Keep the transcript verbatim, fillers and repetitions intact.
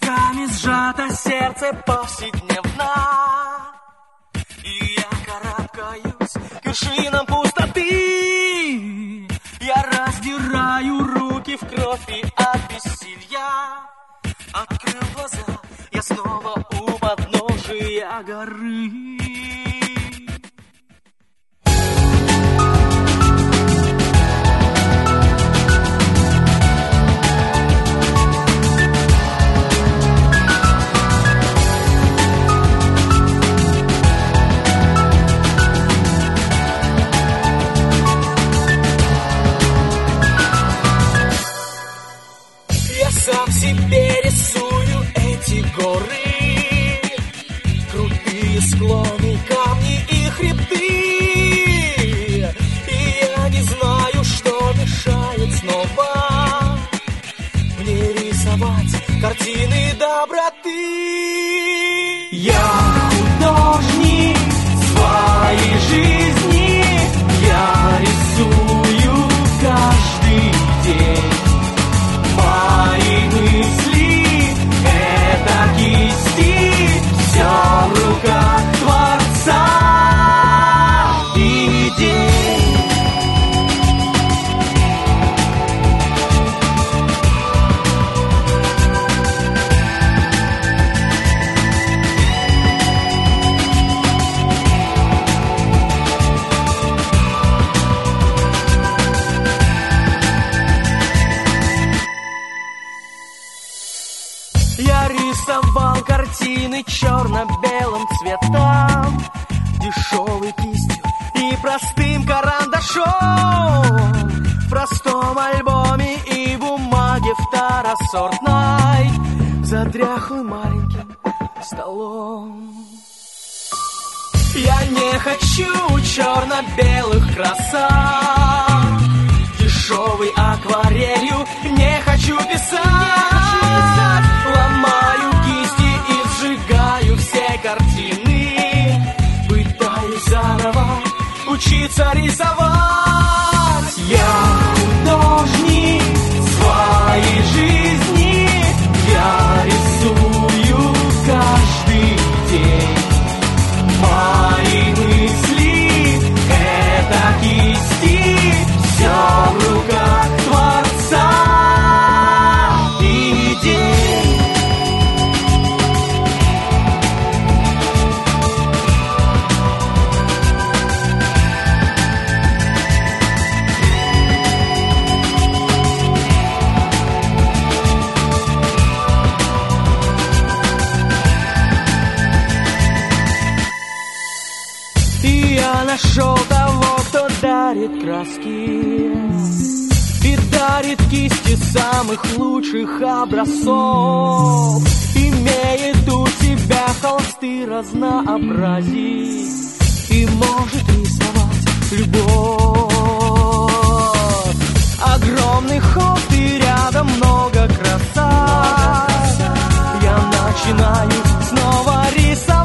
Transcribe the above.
руками сжато сердце повседневно, и я карабкаюсь к вершинам пустоты. Я раздираю руки в кровь и от бессилья. Открыл глаза, я снова у подножия горы. Сам себе рисую эти горы, крутые склоны, камни и хребты. И я не знаю, что мешает снова мне рисовать картины доброты. Я художник своей жизни, я рисую каждый день. Мои мысли — это кисти, все в руках Творца идей. Я рисовал картины черно-белым цветом, дешевой кистью и простым карандашом, в простом альбоме и бумаге второсортной, за дряхлым маленьким столом. Я не хочу черно-белых красок, дешевой акварелью не хочу писать. Ломаю кисти и сжигаю все картины, пытаюсь заново учиться рисовать. Я художник своей жизни, я рисую каждый день. Мои мысли — это кисти, все в руках Творца идей. И я нашел того, кто дарит краски и дарит кисти самых лучших образцов. Имеет у себя холсты разнообразий и может рисовать любовь. Огромный холст и рядом много красоты. Я начинаю снова рисовать.